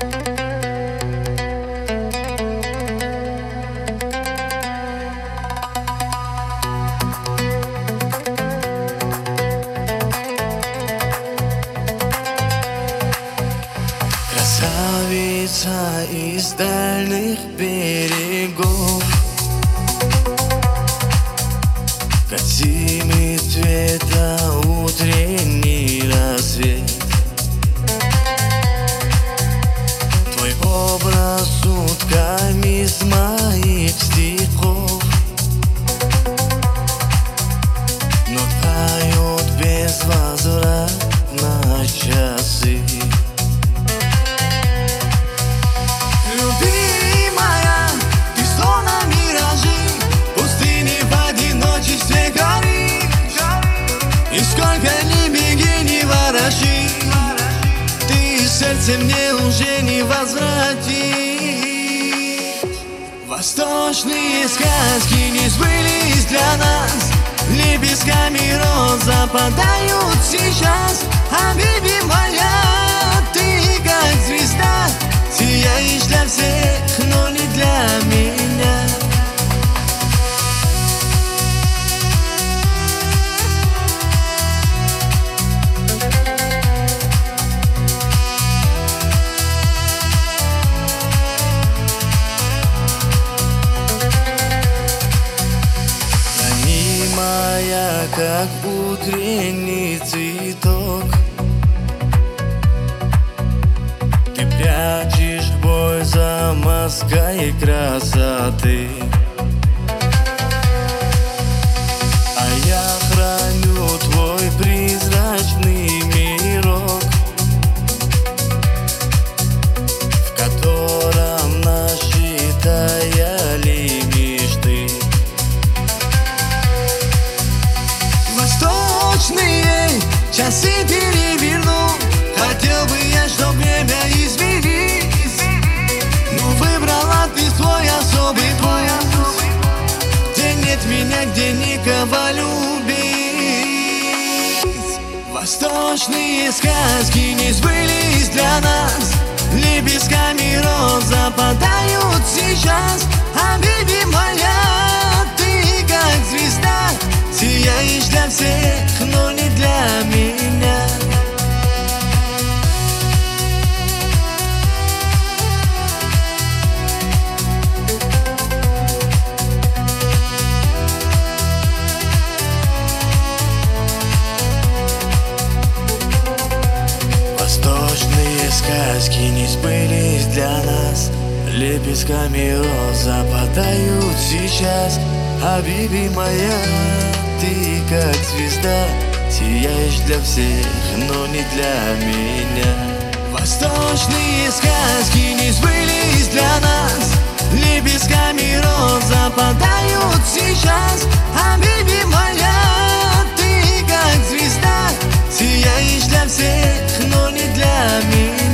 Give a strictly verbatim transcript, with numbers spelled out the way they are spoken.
Красавица из дальних берегов, катимит цвета утренний рассвет. Твой образ сутками из моих стихов, но тают безвозвратно часы. Любимая, ты словно миражи, пустыни в одиночестве горишь. И сколько ни беги, ни вороши, ты сердце мне уже не возвратишь. Восточные сказки не сбылись для нас, лепестками роз западают сейчас. А биби моя, ты как звезда, сияешь для всех, но не для меня. Ранимая, как утренний цветок, ты прячешь боль за маской красоты, а я храню твой призрачный мирок, в котором наши таяли мечты. Восточные часы переверну, хотел бы я, чтоб время изменить, но выбрала ты свой особый путь, где нет меня, где никого любить. Восточные сказки не сбылись для нас, лепестками роз западают сейчас. А биби моя, ты как звезда, сияешь для всех, но не для меня. Восточные сказки не сбылись для нас, лепестками роз западают сейчас. А биби моя, ты как звезда, сияешь для всех, но не для меня. Восточные сказки не сбылись для нас, лепестками роз западают сейчас. А биби моя, ты как звезда, сияешь для всех, но не для меня.